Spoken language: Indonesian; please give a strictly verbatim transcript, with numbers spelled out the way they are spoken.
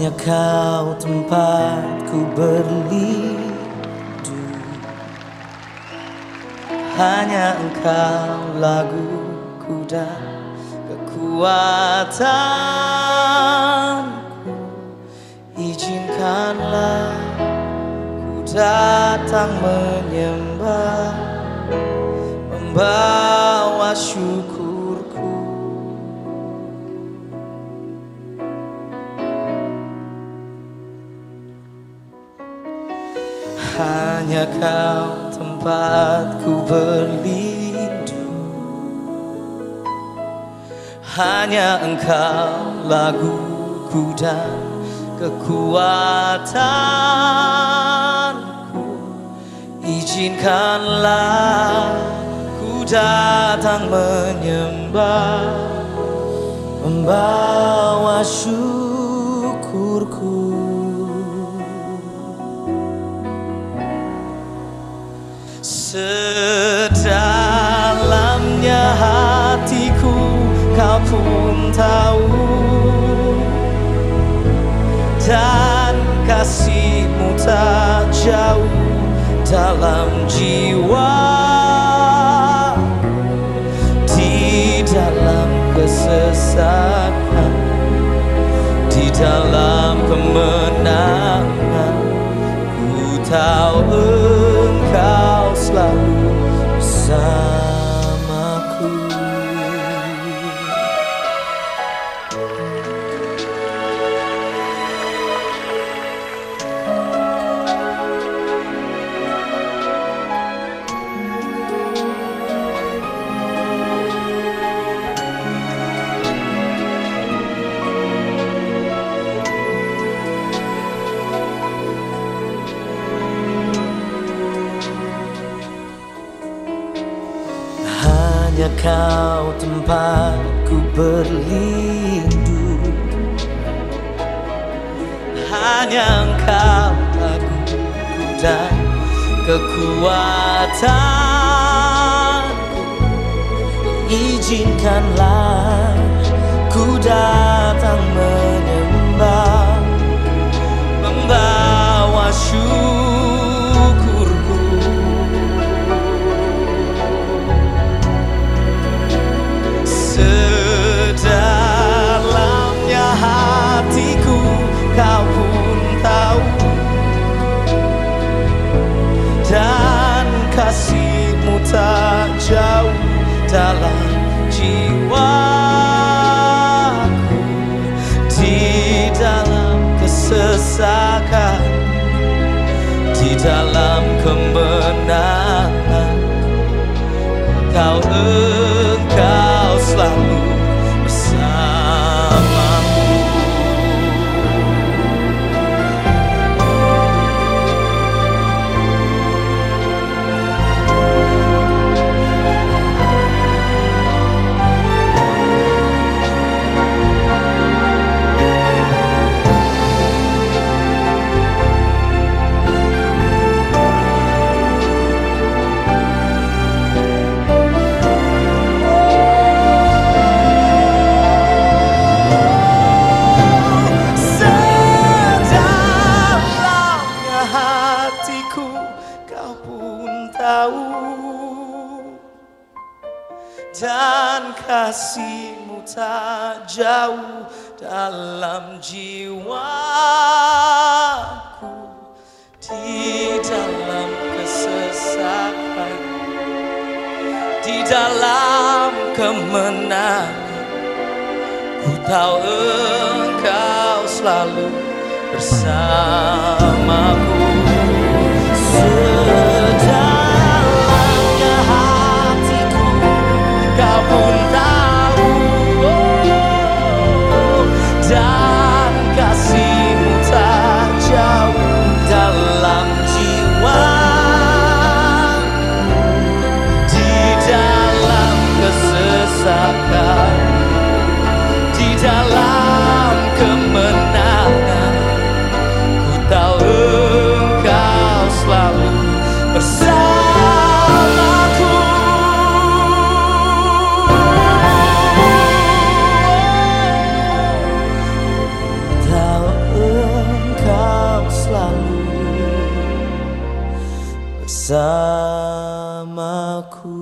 Hanya kau tempatku berlindung, hanya engkau laguku dan kekuatanku. Izinkanlah ku datang menyembah, membawa syukurku. Hanya kau tempatku berlindung, hanya engkau laguku dan kekuatanku. Izinkanlah ku datang menyembah, membawa syukurku. Sedalamnya hatiku kau pun tahu, dan kasih-Mu tak jauh dalam jiwa. Di dalam kesesakan, di dalam kemenangan, ku tahu Engkau selalu bersamaku. Hanya kau tempatku berlindung, hanya engkau laguku dan kekuatanku. Izinkanlah ku datang menyembah, membawa syukurku. Sedalamnya hatiku kau pun tahu, dan kasih-Mu tak jauh dalam jiwaku. Di dalam kesesakan, di dalam kemenangan, Kau Engkau selalu bersamaku. Kau pun tahu, dan kasih-Mu tak jauh dalam jiwaku. Di dalam kesesakan, di dalam kemenangan, ku tahu Engkau selalu bersamaku. Sedalamnya hatiku kau pun tahu, oh, dan kasih-Mu tak jauh dalam jiwa. Di dalam kesesakan, di dalam kemenangan, ku tahu Engkau selalu bersamaku. Tahu bersamaku.